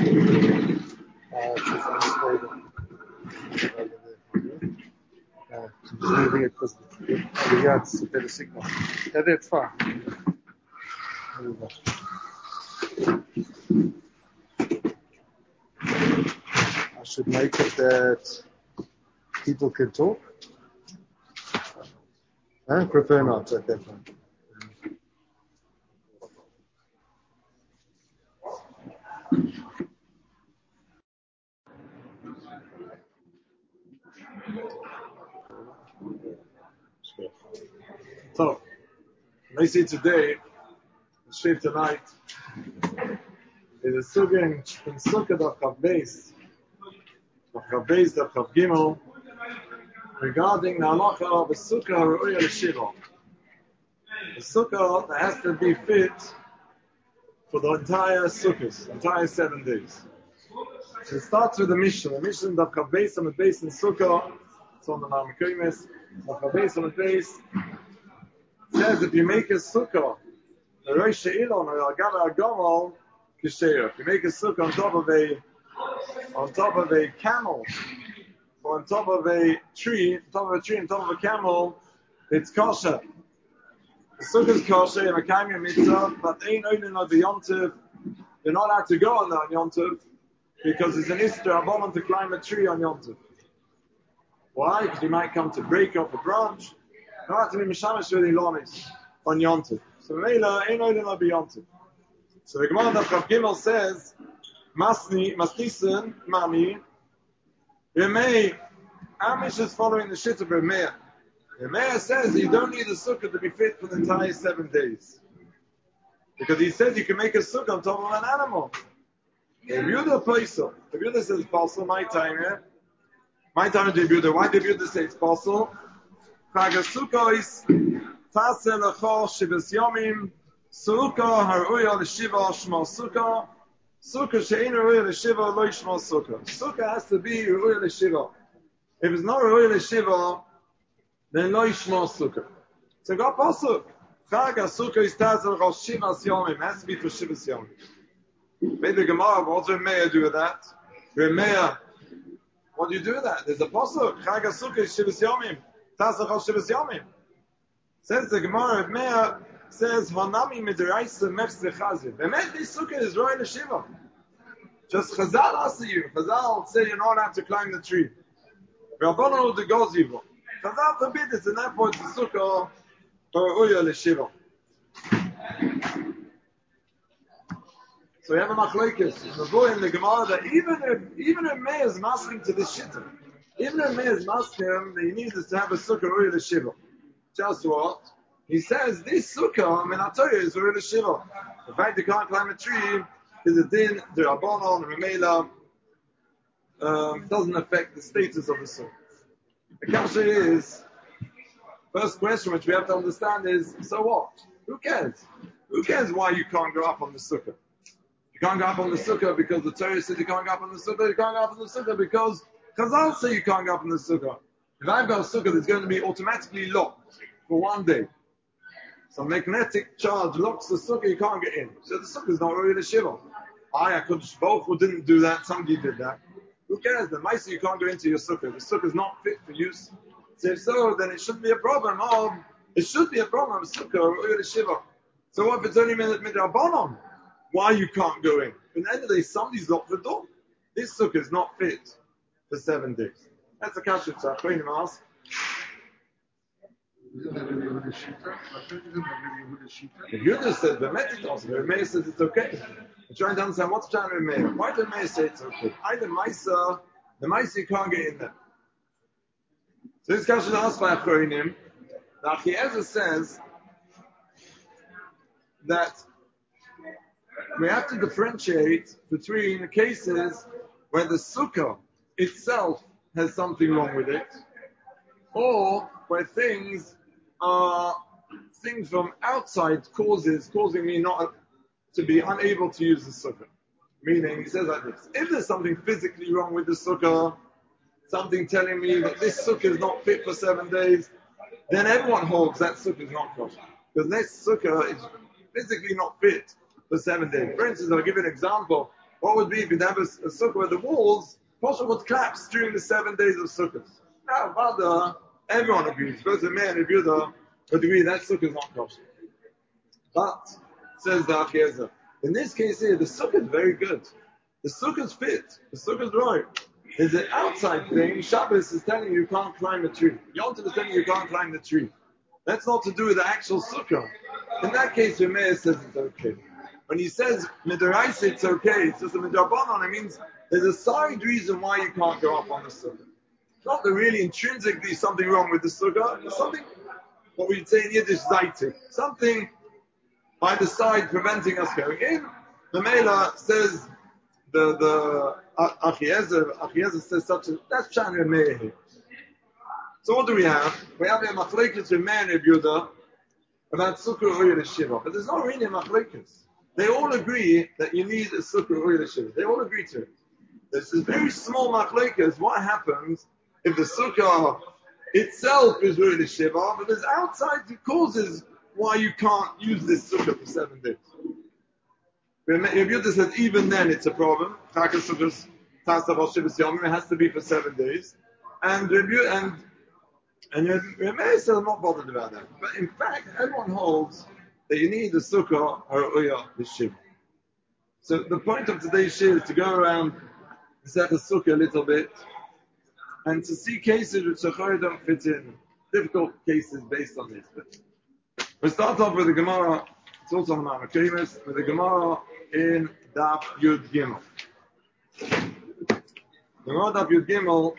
Just moving it because yeah, it's a better signal. Yeah, that's fine. There we go. I should make it that people can talk. I prefer not at that point. So, I see today, the shape tonight, is a sukkah in sukkah of Chav Beis, of Chav Gimel, regarding the halacha of a sukkah Ru'ya L'Shiva. A sukkah that has to be fit for the entire sukkahs, entire 7 days. So it starts with the Mishnah. The Mishnah of Chav Beis on the base in sukkah, it's on the Marmakimis, of Chav Beis on the base, says if you make a sukkah, the Rosh Ha'ilon or Agada Agomol, Kisheir. If you make a sukkah on top of a camel, or on top of a tree, on top of a camel, it's kosher. The sukkah is kosher, and Makayim mitzvah, but ain't only not the yontiv. You're not allowed to go on that yontiv because it's an Isra Rabbanon to climb a tree on yontiv. Why? Because you might come to break off a branch. You don't have to be mishamish with ilamis on yontiv. So Mela ain't only not the yontiv. So the Gemara of Chav Gimel says, Masnisen, Mami, Remei, Amish is following the shit of Remei. Remei says you don't need a sukkah to be fit for the entire 7 days. Because he says you can make a sukkah on top of an animal. If you're the person, if you're the says possible, my time of Debuda. Why Debuda say it's possible? Chag sukkah is Tasel Lachol Shivas Yomim, Sukkah Haruya L'Shiva Shmo Sukkah, Sukkah She'in Haruya L'Shiva Lo Shmo Sukkah. Sukkah has to be Haruya L'Shiva. If it's not Haruya L'Shiva, then Lo Shmo Sukkah. So got pasuk. Chag Sukkah is Tasel Lachol Shivas Yomim. Has to be for Shivas Yomim. Maybe the Gemara, what does Remeah do with that? Remeah, what do you do with that? There's a pasuk. Chag Sukkah is Shivas Yomim. Tasel Lachol Shivas Yomim. Says the Gemara, Remeah says, Honami Midiraisa Mefse Chazir. The this sukkah is Roy L'Shiva. Just Chazal ask you. Chazal say you're not allowed to climb the tree. Rabbanon the goes evil. Chazal forbid it, and therefore it's a sukkah for Roy L'Shiva. So we have a machlekes. The boy in the Gemara that even if Meir is masking to this shitter, even if Meir is masking that he needs to have a sukkah Roy L'Shiva. Just what? He says, this sukkah, Menatoya, is Ru'ya L'Shiva. The fact you can't climb a tree is a din, the Rabbanon, Remela, doesn't affect the status of the sukkah. The kasha is, first question which we have to understand is, so what? Who cares? Who cares why you can't go up on the sukkah? You can't go up on the sukkah because the Torah says you can't go up on the sukkah, you can't go up on the sukkah because Chazal say you can't go up on the sukkah. If I've got a sukkah that's going to be automatically locked for 1 day, some magnetic charge locks the sukkah, you can't get in. So the sukkah is not really a shiva. Kodesh Baruch Hu didn't do that, somebody did that. Who cares? The mice you can't go into your sukkah. The sukkah is not fit for use. So if so, then it shouldn't be a problem. It should be a problem of sukkah or really shiva. So what if it's only midrabanon? Why you can't go in? At the end of the day, somebody's locked the door. This sukkah is not fit for 7 days. That's the kasha to Achronim ask. The Yehuda says, the Remeah says it's okay. We're trying to understand what's trying to Remeah. Why did Remeah say it's okay? The Maisa you can't get in there. So this question is asked by Achronim. Now, Achiezer says that we have to differentiate between the cases where the sukkah itself has something wrong with it, or where things from outside causing me not to be unable to use the sukkah. Meaning, he says like this: if there's something physically wrong with the sukkah, something telling me that this sukkah is not fit for 7 days, then everyone holds that sukkah is not kosher. Because this sukkah is physically not fit for 7 days. For instance, I'll give you an example. What would be if you'd have a sukkah where the walls, Pasha would collapse during the 7 days of sukkahs? Now, Vada, everyone agrees, both the man and Yehuda would agree that sukkah is not kosher. But, says the Achiezer, in this case here, the sukkah is very good. The sukkah is fit. The sukkah is right. There's an outside thing. Shabbos is telling you can't climb the tree. Yom Tov is telling you can't climb the tree. That's not to do with the actual sukkah. In that case, Rameir says it's okay. When he says midaraisa, it's okay. It's just a midrabanan. It means there's a side reason why you can't go up on the sukkah. It's not that really intrinsically something wrong with the sukkah. It's something, what we'd say in Yiddish, zaitik. Something by the side preventing us going in. The Mela says, the Achiezer says such a, that's Chan Rameir here. So what do we have? We have a machlekes Rameir and Yehuda about sukkah or Shiva. But there's not really a machlekes. They all agree that you need a sukkah or Shiva. They all agree to it. There's this very small machlekes. What happens if the sukkah itself is really Shiva, but there's outside causes why you can't use this sukkah for 7 days. Yehuda says even then it's a problem. It has to be for 7 days. And Rameir said I'm not bothered about that. But in fact, everyone holds that you need a sukkah or uya l'shiva. So the point of today's shir is to go around and set the sukkah a little bit and to see cases which don't fit in, difficult cases based on this. But we'll start off with the Gemara. It's also on the Ma'amakemis, with the Gemara in Daf Yud Gimel. The Gemara Daf Yud Gimel.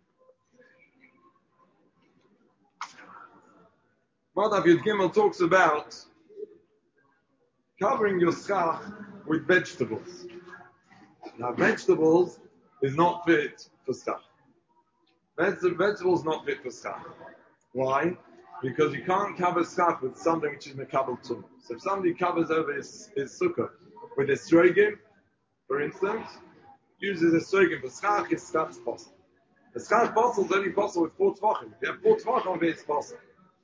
Daf Yud Gimel talks about covering your schach with vegetables. Now, vegetables is not fit for schach. Vegetables not fit for schach. Why? Because you can't cover schach with something which is mekabel tum. So if somebody covers over his sukkah with esrogim, for instance, uses esrogim for schach, his schach's possible. The schach possible is only possible with 4 tvachim. If you have 4 tvachim, it's possible.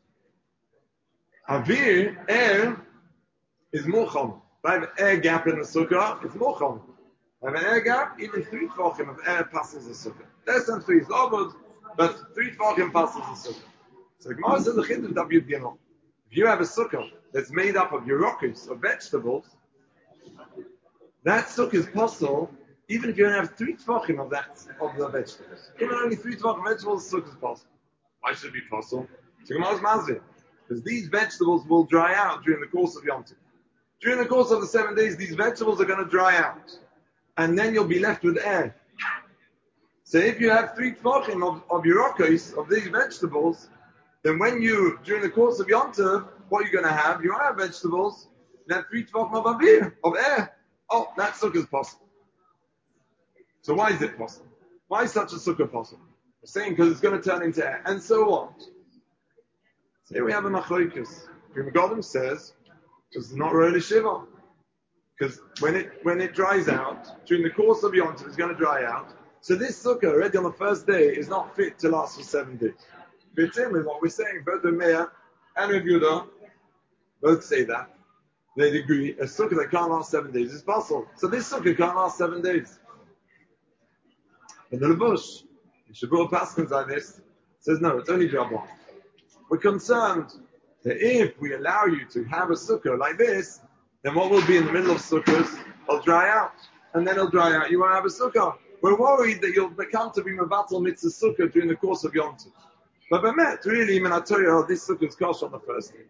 Avir, air, is more common. If I have an air gap in the sukkah, it's more common. If I have an air gap, even 3 tvachim of air passes the sukkah. Less than 3 is obvious, but 3 tvachim passes the sukkah. So the Gemara says the chiddush of Yud Gimel. If you have a sukkah that's made up of yerokos, of vegetables, that sukkah is possible even if you don't have 3 tvachim of the vegetables. Even only 3 tvachim of vegetables, the sukkah is possible. Why should it be possible? So Gemara's mazir. Because these vegetables will dry out during the course of Yom Tov. During the course of the 7 days, these vegetables are going to dry out. And then you'll be left with air. So if you have 3 tvachim of yerokos, of these vegetables, then when you, during the course of Yom Tov, what are you going to have? You have vegetables, then 3 tvachim of avir, of air. Oh, that sukkah is possible. So why is it possible? Why is such a sukkah possible? We're saying because it's going to turn into air. And so what? So here we have a machlokes. Godim says, because it's not really shiva. Because when it dries out, during the course of Yom Tov, it's going to dry out. So this sukkah, already on the first day, is not fit to last for 7 days. Fits in with what we're saying. Both Rameir and Rav Yehuda both say that. They agree. A sukkah that can't last 7 days is possible. So this sukkah can't last 7 days. But the Levush, in Shabbat Paskins like this, says no, it's only Drabbon. We're concerned that if we allow you to have a sukkah like this, then what will be in the middle of sukkahs will dry out. And then it'll dry out. You won't have a sukkah. We're worried that you'll become to be Mavatal Mitzvah sukkah during the course of Yom Tov. But Bemet, really, I tell you, this sukkah is kosher on the first day.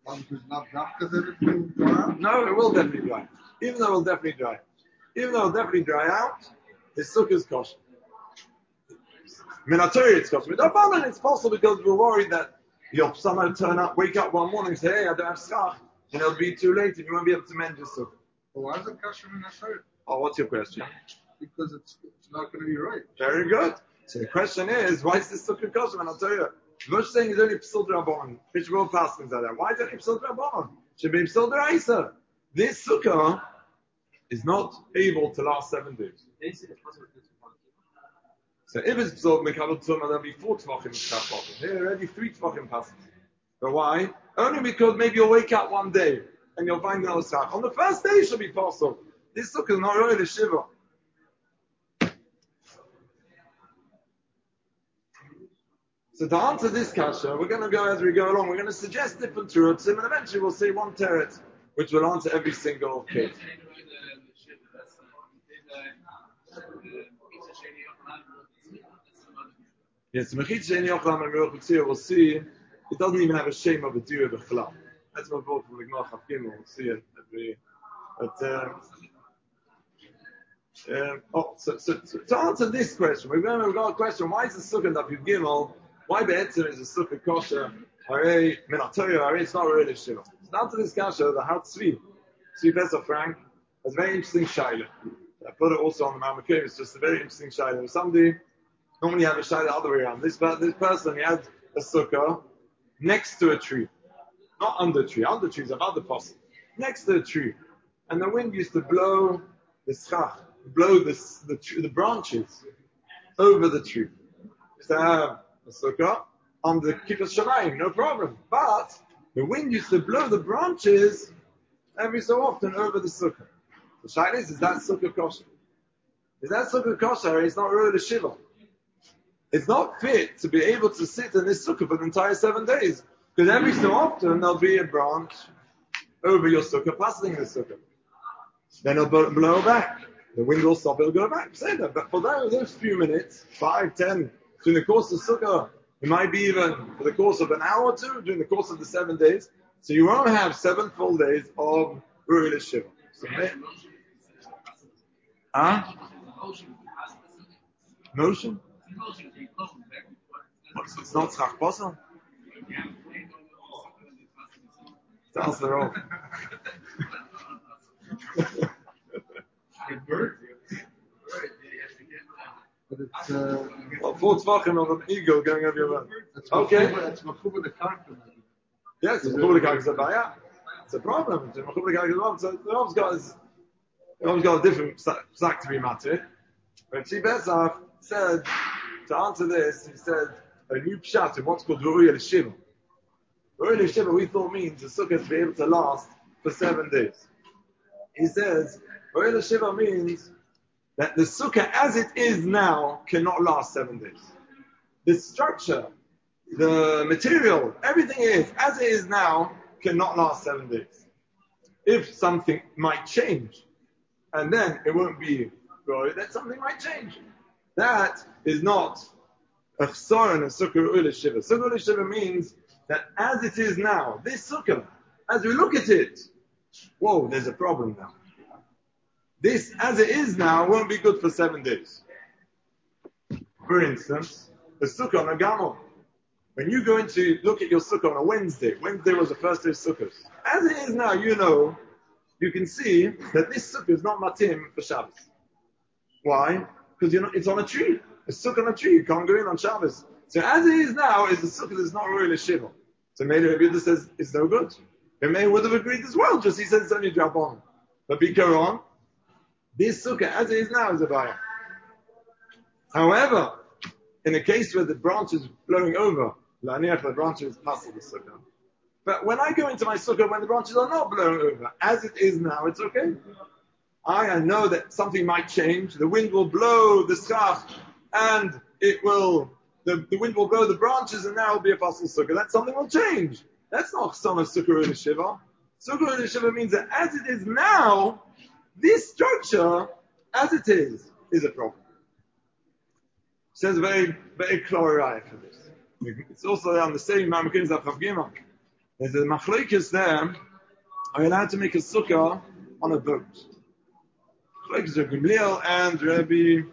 No, it will definitely dry. Even though it will definitely dry. Even though it will definitely dry out, this sukkah is kosher. Minatori, it's kosher. But it's possible because we're worried that you'll somehow wake up one morning and say, hey, I don't have schach, and it'll be too late and you won't be able to mend your sukkah. Well, why is it kosher minatori? Oh, what's your question? Because it's not going to be right. Very good. So the question is, why is this sukkah kosher? And I'll tell you, Moshe saying is only P'sul D'Rabbanan. Mishmor Paskins like that. Why is it only P'sul D'Rabbanan? Should be P'sul D'Raisa. This sukkah is not able to last 7 days. So if it's P'sul Mekabel Tumah, there'll be 4 tvachim in Shach. Here already 3 tvachim passes. But why? Only because maybe you'll wake up one day and you'll find another schach. On the first day it should be possible. This sukkah is not really the shiva. So to answer this kasha, we're going to go as we go along. We're going to suggest different terutzim, and eventually we'll see one teretz which will answer every single case. Yes, Mechitza in Yochlam and Meruch B'tzir, we'll see, it doesn't even have a shame of a deer b'chlam. That's my vote for the Gemara Chafkim, we'll see it. So to answer this question, we've got a question, why is the sukkah that you gimel, why be'etzim is the sukkah kosher, harei minatoya, harei it's not really shiva. So to answer this kasha, the Har Tzvi Pesach Frank, has a very interesting shayla. I put it also on the Ma'amakim, it's just a very interesting shayla. Somebody normally have a shayla the other way around. This person, he had a sukkah next to a tree. Not under a tree. Under trees, above the possum. Next to a tree. And the wind used to blow the schach, blow the branches over the tree. Used to have a sukkah on the kippus shamayim, no problem. But the wind used to blow the branches every so often over the sukkah. The shayla is that sukkah kosher? Is that sukkah kosher? It's not really shiva. It's not fit to be able to sit in this sukkah for the entire 7 days. Because every so often there'll be a branch over your sukkah, passing the sukkah. Then it'll blow back. The wind will stop, it'll go back. Say that. But for those few minutes, 5, 10, during the course of sukkah, it might be even for the course of an hour or two, during the course of the 7 days. So you won't have 7 full days of Ru'il Shiva. So, motion? It's not Tzchach Basel? Sounds the wrong. But it's, 4 tvachim of an eagle going over your head. Okay. It's machuba the karka. Yes, it's machuba the karka is a baya. It's a problem. It's machuba the karka as well. So the Rav's got a different sack to be matir. But Tzvi Pesach said, to answer this, he said, a new pshat in what's called Ru'il Shiva. Ru'il Shiva we thought means the sukkah to be able to last for 7 days. He says, Ru'il Shiva means that the sukkah as it is now cannot last 7 days. The structure, the material, everything is, as it is now, cannot last 7 days. If something might change, and then it won't be good, then something might change. That is not a chsar and a sukkah Ru'il Shiva. Sukkah Ru'il Shiva means that as it is now, this sukkah, as we look at it, whoa, there's a problem now. This, as it is now, won't be good for 7 days. For instance, the sukkah on a gamel. When you go in to look at your sukkah on a Wednesday was the first day of sukkahs. As it is now, you can see that this sukkah is not matim for Shabbos. Why? Because it's on a tree. A sukkah on a tree, you can't go in on Shabbos. So as it is now, is the sukkah that's not really shiva. So maybe Rabbi Yehuda says it's no good. And Meir would have agreed as well, just he says it's only drop on. But Bikaron, this sukkah as it is now is a baya. However, in a case where the branch is blowing over, the branches pass the sukkah. But when I go into my sukkah when the branches are not blowing over, as it is now, it's okay. I know that something might change. The wind will blow the schach, and the wind will blow the branches, and now it'll be a pasul sukkah. That something will change. That's not some of sukkah Ru'il Shiva. Sukkah Ru'il Shiva means that as it is now, this structure, as it is a problem. It says very, very clear for this. It's also on the same Ma'amakim Zachav Gimel. There's a machlokes there. Are you allowed to make a sukkah on a boat? Machlokes Rabbi Gamliel and Rabbi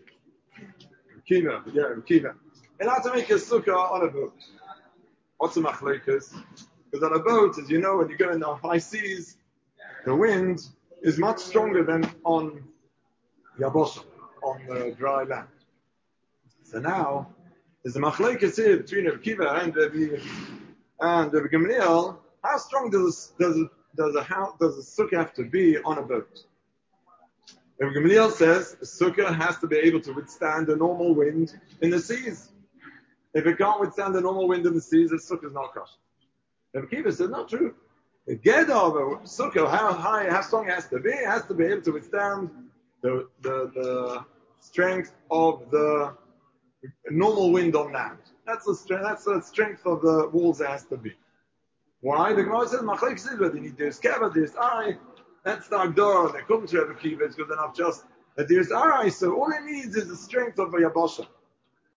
Kiva. Yeah, Rabbi Kiva. You're allowed to make a sukkah on a boat. What's a machlokes? Because on a boat, as you know, when you go in the high seas, the wind is much stronger than on Yabosha, on the dry land. So now, there's a machlokes here between Rabbi Kiva and Rabbi Gamliel. How strong does a sukkah have to be on a boat? Rabbi Gamliel says a sukkah has to be able to withstand a normal wind in the seas. If it can't withstand the normal wind in the seas, the sukkah is not kosher. Rabbi Kiva says not true. The geda of a sukkah, how strong it has to be able to withstand the strength of the normal wind on land. That's the strength of the walls it has to be. Why? The Gemara says, Machlek Silva, they need there's Keva, there's Ai, that's the Agdor, they come to Rebbe Kiva, it's good enough just that there's Arai, so all it needs is the strength of a Yabasha.